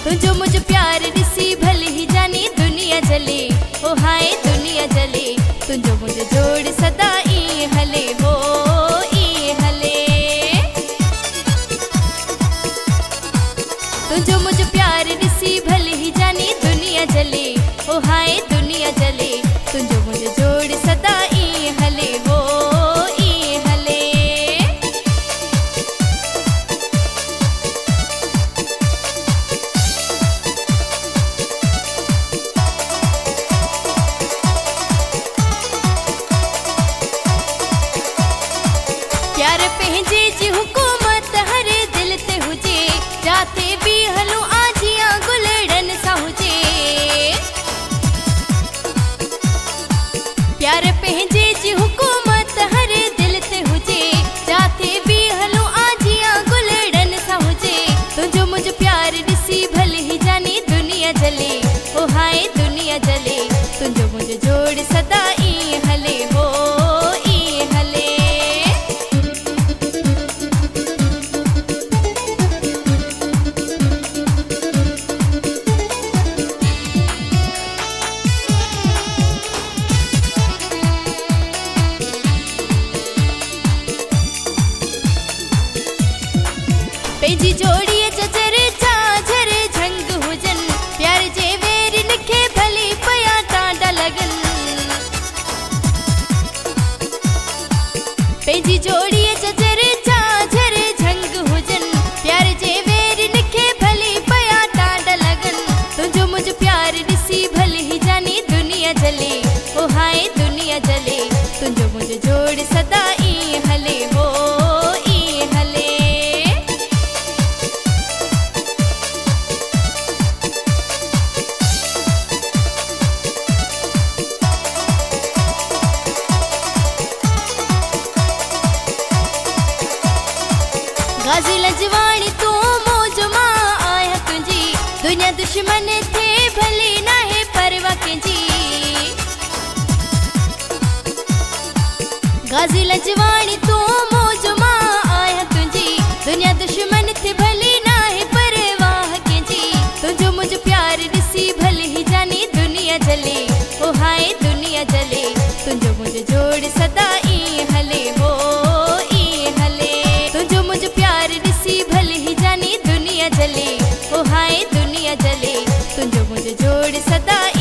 तुझो मुझ प्यार ॾिसी भले ही जानी दुनिया जले, ओ हाय दुनिया जले। तुझो मुझ जोड़ सदा ई हले हो ई हले। तुझो मुझ प्यार ॾिसी भले ही जानी दुनिया जले, ओ हाय दुनिया जले। तुझो मुझ जोड़ सदा ई हले हो ई हले। प्यार पंहिंजे जी हुकूमत हर दिल ते हुजे, जाते भी हलूं आजियां गुलड़न सा हुजे। प्यार पंहिंजे जी हुकूमत हर दिल ते हुजे, जाते भी हलूं आजियां गुलड़न सा हुजे। तुझो मुझ प्यार ॾिसी भले ही जानी दुनिया जले, ओ हाय दुनिया जले। तुझो मुझ जोड़ सदा ई हले हो ई हले। पंहिंजी जोड़ीअ जजर झांझर झंग हुजन, प्यार जे वेरन खे भली पया टांडा लगन। पंहिंजी जोड़ीअ जजर झांझर झंग हुजन, प्यार जे वेरन खे भली पया टांडा लगन। तुझो मुझ प्यार ॾिसी भले ही जानी दुनिया जले, ओ हाय दुनिया जले। तुझो मुझ जोड़ सदा ई हले हो ई हले। गाज़ी लजवाणी तू मौज मां आया तुझी, दुनिया दुश्मन थे भली नाहे परवा कंहिंजी। गाज़ी लजवाणी तू मौज मां आया तुझी, दुनिया दुश्मन थे भली नाहे परवाह कंहिंजी। तुझो मुझ प्यार ॾिसी भले ही जानी दुनिया जले, ओ हाय दुनिया जले। तुझो मुझ जोड़ सदा ई हले हो ई हले। तुझो मुझ प्यार ॾिसी भले ही जानी दुनिया जले, ओ हाय दुनिया जले। तुझो मुझ जोड़ सदा